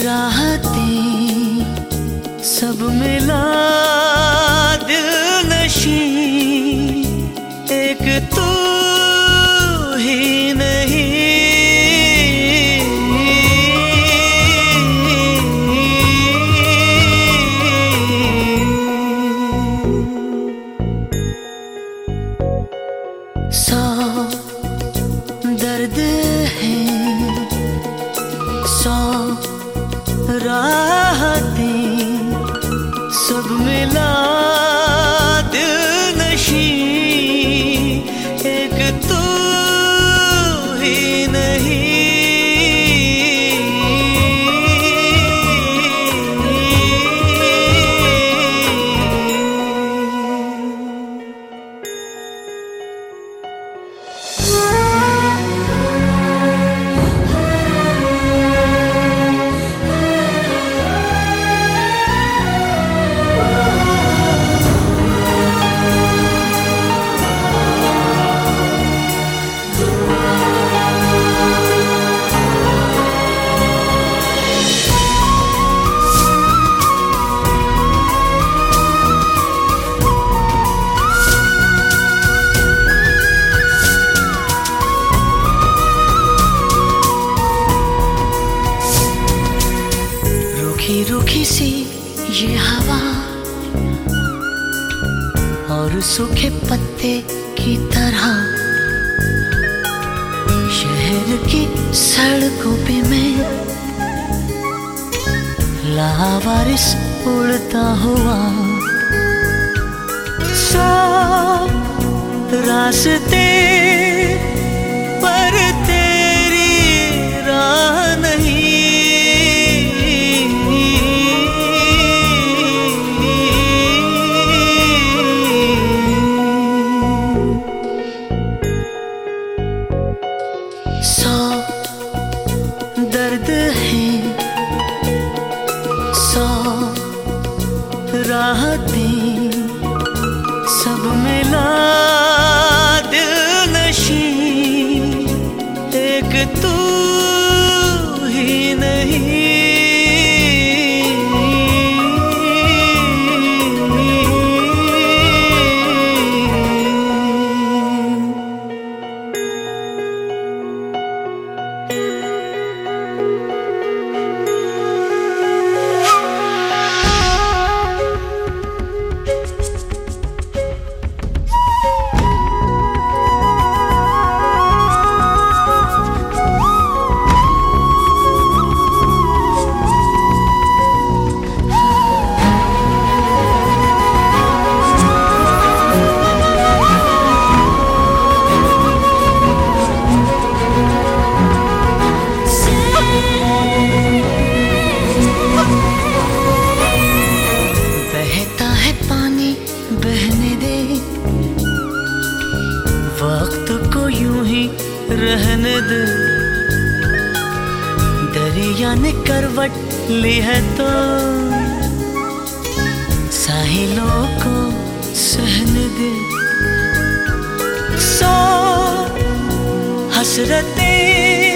राहतें सब मिला दिल नशी, एक तू ही नहीं। सौ दर्द है, सौ राहतें सब मिला दिल नशी, एक तू ही नहीं। रूखी सी ये हवा और सूखे पत्ते की तरह शहर की सड़कों पे मैं लावारिस उड़ता हुआ। सौ रास्ते पर तेरी राह नहीं, सौ दर्द है, सौ राहतें सब मिला दिल नशी, एक तू ही नहीं। बहने दे वक्त को यूं ही रहने दे, दरिया ने करवट ली है तो साहिलों को सहने दे। सौ हसरतें